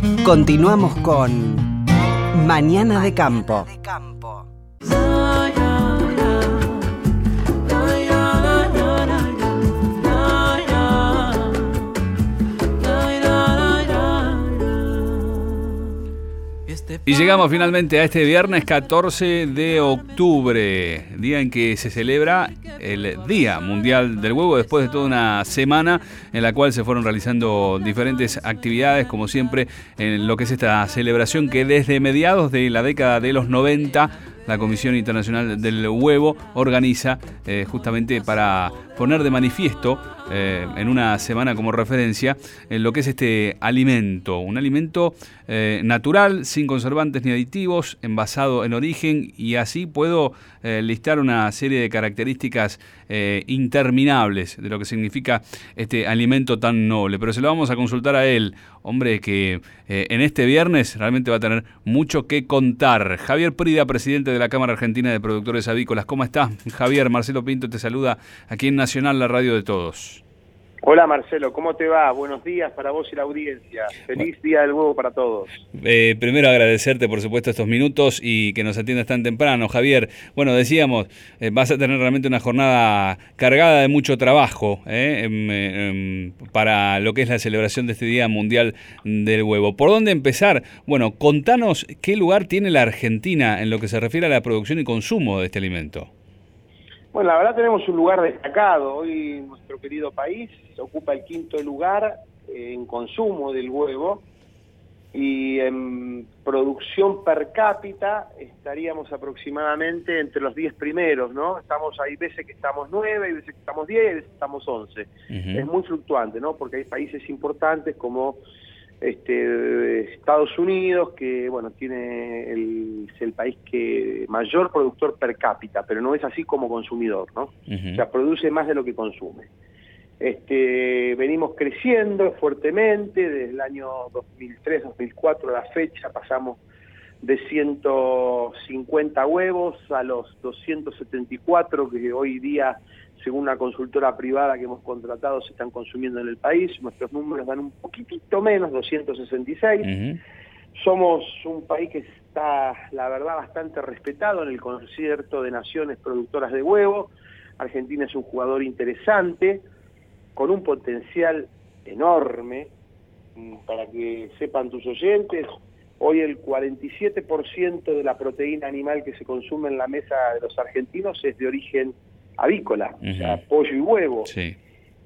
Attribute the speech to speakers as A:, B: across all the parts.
A: Continuamos con Mañana de Campo.
B: Y llegamos finalmente a este viernes 14 de octubre, día en que se celebra el Día Mundial del Huevo, después de toda una semana en la cual se fueron realizando diferentes actividades, como siempre, en lo que es esta celebración que desde mediados de la década de los 90 la Comisión Internacional del Huevo organiza justamente para poner de manifiesto en una semana como referencia en lo que es este alimento, un alimento natural, sin conservantes ni aditivos, envasado en origen, y así puedo listar una serie de características interminables de lo que significa este alimento tan noble. Pero se lo vamos a consultar a él, hombre que en este viernes realmente va a tener mucho que contar. Javier Prida, presidente de la Cámara Argentina de Productores Avícolas. ¿Cómo estás, Javier? Marcelo Pinto te saluda aquí en Nacional, la radio de todos.
C: Hola Marcelo, ¿cómo te va? Buenos días para vos y la audiencia. Feliz Día del Huevo para todos.
B: Primero agradecerte por supuesto estos minutos y que nos atiendas tan temprano, Javier. Bueno, decíamos, vas a tener realmente una jornada cargada de mucho trabajo para lo que es la celebración de este Día Mundial del Huevo. ¿Por dónde empezar? Bueno, contanos qué lugar tiene la Argentina en lo que se refiere a la producción y consumo de este alimento.
C: Bueno, la verdad tenemos un lugar destacado. Hoy nuestro querido país ocupa el 5º lugar en consumo del huevo, y en producción per cápita estaríamos aproximadamente entre los 10 primeros, ¿no? Hay veces que estamos 9, hay veces que estamos 10, hay veces que estamos 11. Es muy fluctuante, ¿no? Porque hay países importantes como Estados Unidos, que bueno, es el país que mayor productor per cápita, pero no es así como consumidor, ¿no? O sea, produce más de lo que consume. Venimos creciendo fuertemente desde el año 2003-2004 a la fecha. Pasamos de 150 huevos a los 274 que hoy día, según una consultora privada que hemos contratado, se están consumiendo en el país. Nuestros números dan un poquitito menos, 266. Somos un país que está, la verdad, bastante respetado en el concierto de naciones productoras de huevo. Argentina es un jugador interesante, con un potencial enorme. Para que sepan tus oyentes, hoy el 47% de la proteína animal que se consume en la mesa de los argentinos es de origen avícola, o sea, pollo y huevo. Sí.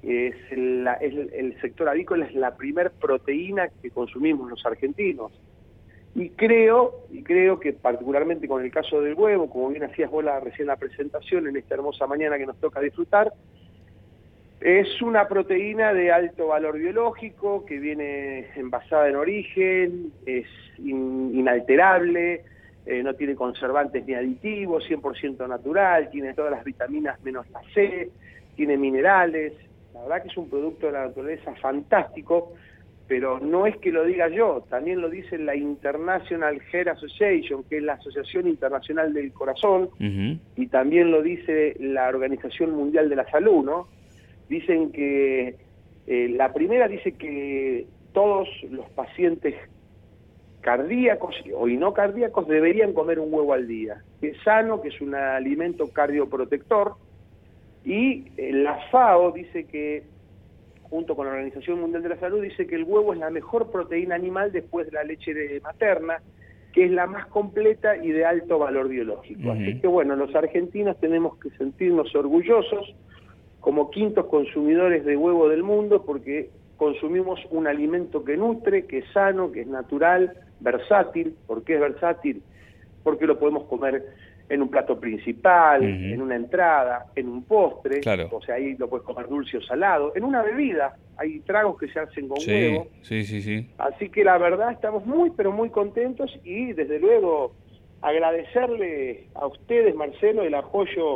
C: El sector avícola es la primer proteína que consumimos los argentinos. Y creo que particularmente con el caso del huevo, como bien hacías vos recién la presentación en esta hermosa mañana que nos toca disfrutar, es una proteína de alto valor biológico que viene envasada en origen, es inalterable, no tiene conservantes ni aditivos, 100% natural, tiene todas las vitaminas menos la C, tiene minerales. La verdad que es un producto de la naturaleza fantástico, pero no es que lo diga yo, también lo dice la International Heart Association, que es la Asociación Internacional del Corazón, y también lo dice la Organización Mundial de la Salud, ¿no? Dicen que, la primera dice que todos los pacientes cardíacos o y no cardíacos deberían comer un huevo al día, que es sano, que es un alimento cardioprotector, y la FAO dice que, junto con la Organización Mundial de la Salud, dice que el huevo es la mejor proteína animal después de la leche materna, que es la más completa y de alto valor biológico. Así que bueno, los argentinos tenemos que sentirnos orgullosos como 5º consumidores de huevo del mundo, porque consumimos un alimento que nutre, que es sano, que es natural, versátil. ¿Por qué es versátil? Porque lo podemos comer en un plato principal, en una entrada, en un postre, claro. O sea, ahí lo puedes comer dulce o salado, en una bebida. Hay tragos que se hacen con huevo. Sí. Así que la verdad estamos muy, pero muy contentos, y desde luego agradecerle a ustedes, Marcelo, el apoyo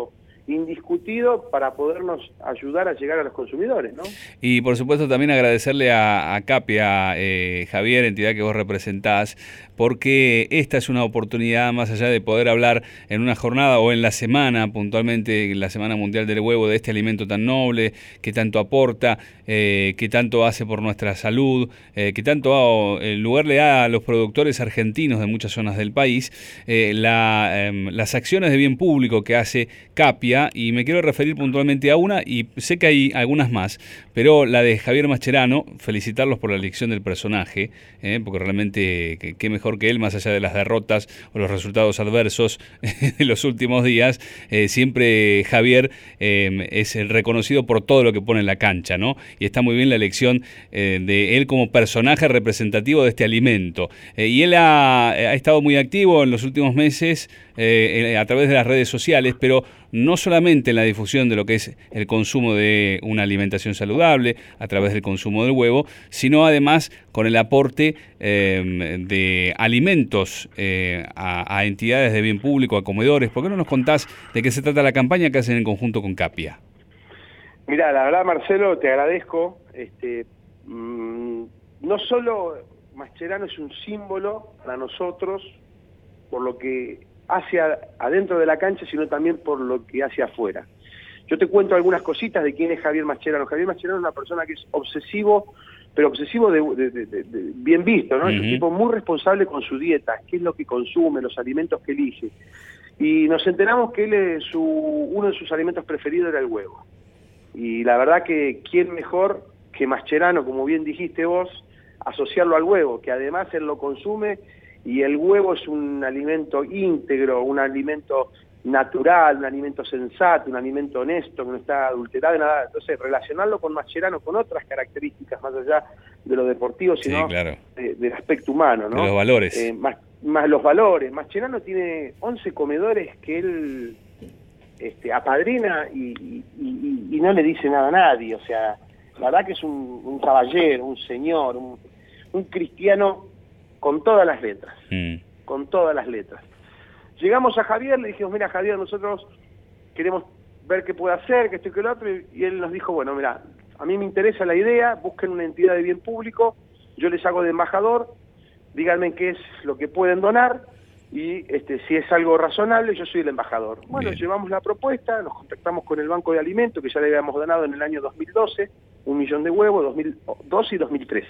C: indiscutido para podernos ayudar a llegar a los consumidores, ¿no?
B: Y por supuesto también agradecerle a Capia, Javier, entidad que vos representás, porque esta es una oportunidad, más allá de poder hablar en una jornada o en la semana, puntualmente en la Semana Mundial del Huevo, de este alimento tan noble, que tanto aporta, que tanto hace por nuestra salud, que tanto lugar le da a los productores argentinos de muchas zonas del país, las acciones de bien público que hace Capia, y me quiero referir puntualmente a una, y sé que hay algunas más, pero la de Javier Mascherano, felicitarlos por la elección del personaje, porque realmente qué mejor que él, más allá de las derrotas o los resultados adversos de los últimos días, siempre Javier es el reconocido por todo lo que pone en la cancha, ¿no? Y está muy bien la elección de él como personaje representativo de este alimento. Y él ha estado muy activo en los últimos meses a través de las redes sociales, pero no solamente en la difusión de lo que es el consumo de una alimentación saludable a través del consumo del huevo, sino además con el aporte de alimentos a entidades de bien público, a comedores. ¿Por qué no nos contás de qué se trata la campaña que hacen en conjunto con Capia?
C: Mira, la verdad, Marcelo, te agradezco. No solo Mascherano es un símbolo para nosotros por lo que hace adentro de la cancha, sino también por lo que hace afuera. Yo te cuento algunas cositas de quién es Javier Mascherano. Javier Mascherano es una persona que es obsesivo, pero obsesivo de bien visto, ¿no? Es un tipo muy responsable con su dieta, qué es lo que consume, los alimentos que elige. Y nos enteramos que él uno de sus alimentos preferidos era el huevo. Y la verdad que quién mejor que Mascherano, como bien dijiste vos, asociarlo al huevo, que además él lo consume, y el huevo es un alimento íntegro, un alimento natural, un alimento sensato, un alimento honesto, que no está adulterado, nada. Entonces, relacionarlo con Mascherano con otras características, más allá de lo deportivo, sino claro, del aspecto humano, ¿no?
B: De los valores.
C: Más los valores. Mascherano tiene 11 comedores que él apadrina y no le dice nada a nadie. O sea, la verdad que es un caballero, un señor, un cristiano con todas las letras, con todas las letras. Llegamos a Javier, le dijimos, mira Javier, nosotros queremos ver qué puede hacer, que esto y que lo otro, y él nos dijo, bueno, mira, a mí me interesa la idea, busquen una entidad de bien público, yo les hago de embajador, díganme qué es lo que pueden donar, y si es algo razonable, yo soy el embajador. Bueno, bien, llevamos la propuesta, nos contactamos con el Banco de Alimentos, que ya le habíamos donado en el año 2012, 1 millón de huevos, 2012 y 2013.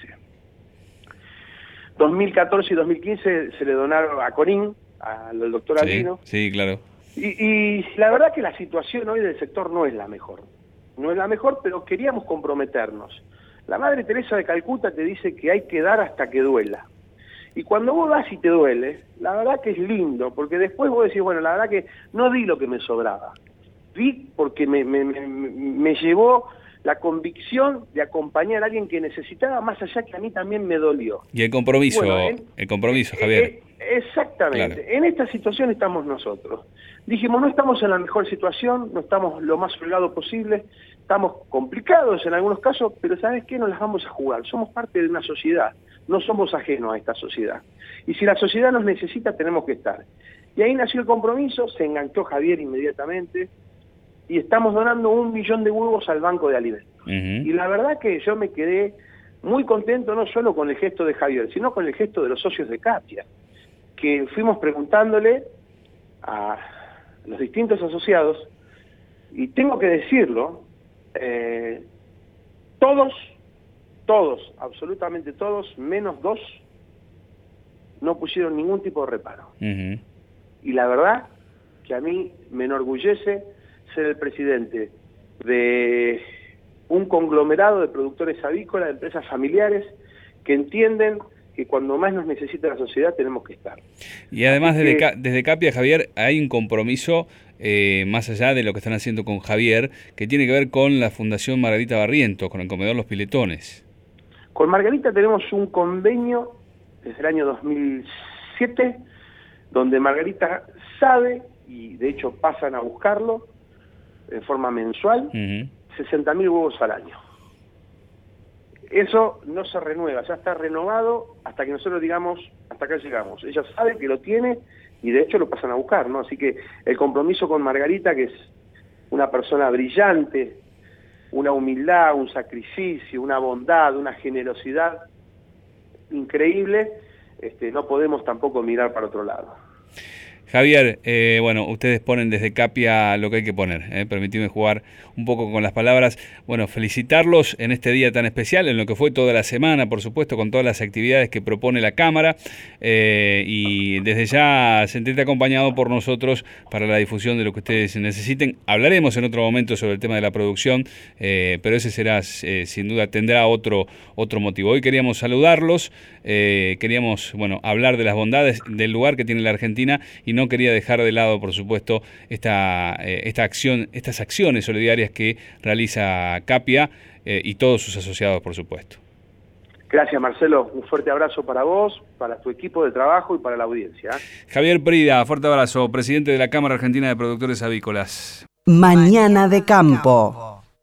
C: 2014 y 2015 se le donaron a Corín, al doctor Albino.
B: Sí, claro.
C: Y la verdad que la situación hoy del sector no es la mejor. No es la mejor, pero queríamos comprometernos. La Madre Teresa de Calcuta te dice que hay que dar hasta que duela. Y cuando vos das y te duele, la verdad que es lindo, porque después vos decís, bueno, la verdad que no di lo que me sobraba. Di porque me llevó la convicción de acompañar a alguien que necesitaba, más allá que a mí también me dolió.
B: Y el compromiso, Javier.
C: Exactamente. Claro. En esta situación estamos nosotros. Dijimos, no estamos en la mejor situación, no estamos lo más holgados posible, estamos complicados en algunos casos, pero ¿sabes qué? Nos las vamos a jugar. Somos parte de una sociedad, no somos ajenos a esta sociedad. Y si la sociedad nos necesita, tenemos que estar. Y ahí nació el compromiso, se enganchó Javier inmediatamente, y estamos donando 1 millón de huevos al Banco de Alimentos. Y la verdad que yo me quedé muy contento, no solo con el gesto de Javier, sino con el gesto de los socios de Capia, que fuimos preguntándole a los distintos asociados, y tengo que decirlo, todos, absolutamente todos, menos 2, no pusieron ningún tipo de reparo. Y la verdad que a mí me enorgullece ser el presidente de un conglomerado de productores avícolas, de empresas familiares, que entienden que cuando más nos necesita la sociedad tenemos que estar.
B: Y además desde Capia, Javier, hay un compromiso, más allá de lo que están haciendo con Javier, que tiene que ver con la Fundación Margarita Barrientos, con el comedor Los Piletones.
C: Con Margarita tenemos un convenio desde el año 2007, donde Margarita sabe, y de hecho pasan a buscarlo, en forma mensual, 60.000 huevos al año. Eso no se renueva, ya está renovado hasta que nosotros digamos, hasta acá llegamos. Ella sabe que lo tiene y de hecho lo pasan a buscar, ¿no? Así que el compromiso con Margarita, que es una persona brillante, una humildad, un sacrificio, una bondad, una generosidad increíble. No podemos tampoco mirar para otro lado.
B: Javier, bueno, ustedes ponen desde Capia lo que hay que poner, permitidme jugar un poco con las palabras. Bueno, felicitarlos en este día tan especial, en lo que fue toda la semana, por supuesto, con todas las actividades que propone la Cámara, y desde ya sentirte acompañado por nosotros para la difusión de lo que ustedes necesiten. Hablaremos en otro momento sobre el tema de la producción, pero ese será, sin duda, tendrá otro motivo. Hoy queríamos saludarlos, queríamos, bueno, hablar de las bondades del lugar que tiene la Argentina, y no quería dejar de lado, por supuesto, estas acciones solidarias que realiza Capia y todos sus asociados, por supuesto.
C: Gracias, Marcelo. Un fuerte abrazo para vos, para tu equipo de trabajo y para la audiencia.
B: Javier Prida, fuerte abrazo, presidente de la Cámara Argentina de Productores Avícolas.
A: Mañana de Campo.